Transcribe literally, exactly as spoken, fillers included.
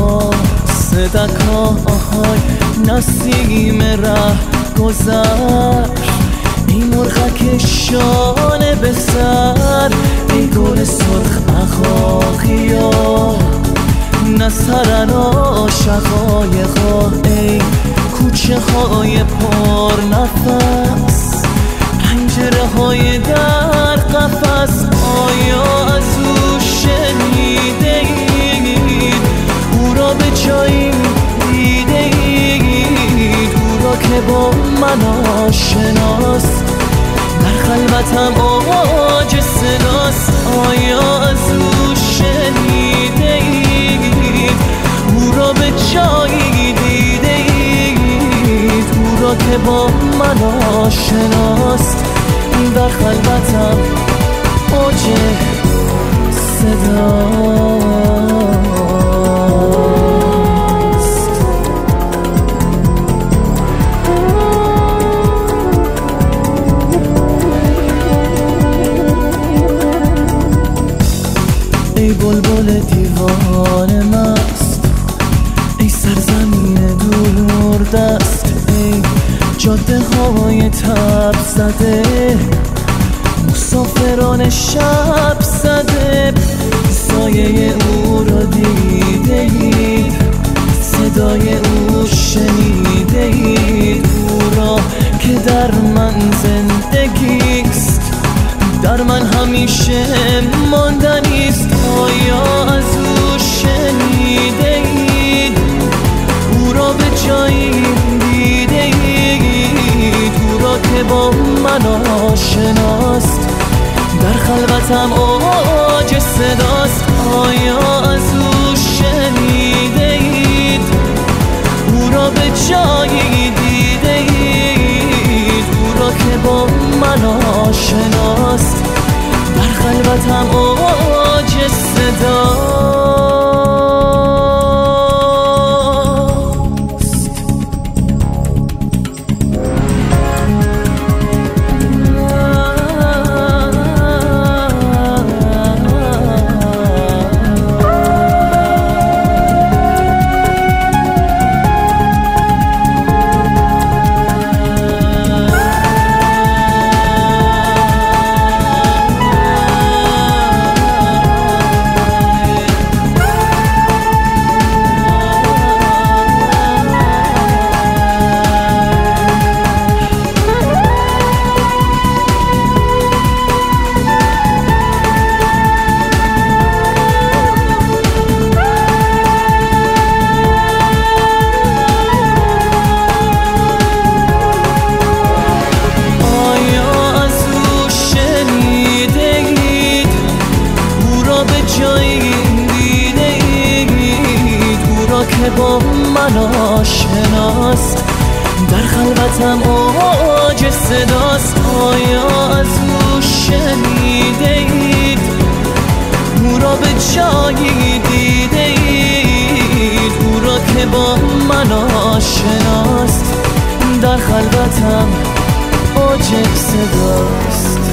ها صدکای نسیم ره گذشت، ای مرغک شانه به سر، ای گل سرخ اخاقیا نه سرن عاشقایقا، ای کوچه های پر نفس، پنجره های در قفس. آیا از او شنیده اید او را به جایی دیده اید، او را که با من آشناست در خلوتم آواج صداست. آیا از او شنیده اید او را به جایی دیده اید، او را که با من آشناست در خلوتم اوج صداست. ای بلبل دیوانه مست، ای سرزمین دور دست، ای جاده های تب زده، مسافران شب زده. سایه او را دیده اید، صدای او شنیده اید، او را که در من زندگیست، در من همیشه ماندنیست. آیا از او شنیده اید او را به جایی دیده اید، او را که با من آشناست در خلوتم اوج صداست. آیا از او شنیده اید او را به جایی دیده اید، او را که با من آشناست در خلوتم اوج صداست. که با من آشناست در خلوتم اوج صداست. آیا از او شنیده اید او را به جایی دیده اید، او را که با من آشناست در خلوتم اوج صداست.